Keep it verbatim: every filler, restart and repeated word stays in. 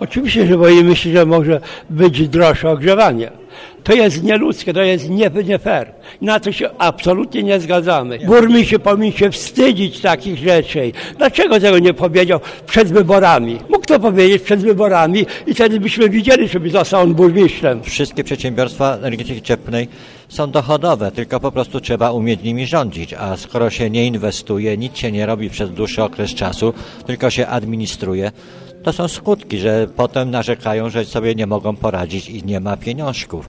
Oczywiście, że boimy się, że może być droższe ogrzewanie. To jest nieludzkie, to jest nie, nie fair. Na to się absolutnie nie zgadzamy. Burmistrz się powinien się wstydzić takich rzeczy. Dlaczego tego nie powiedział przed wyborami? Mógł to powiedzieć przed wyborami i wtedy byśmy widzieli, żeby został on burmistrzem. Wszystkie przedsiębiorstwa energetyki cieplnej są dochodowe, tylko po prostu trzeba umieć nimi rządzić, a skoro się nie inwestuje, nic się nie robi przez dłuższy okres czasu, tylko się administruje, to są skutki, że potem narzekają, że sobie nie mogą poradzić i nie ma pieniążków.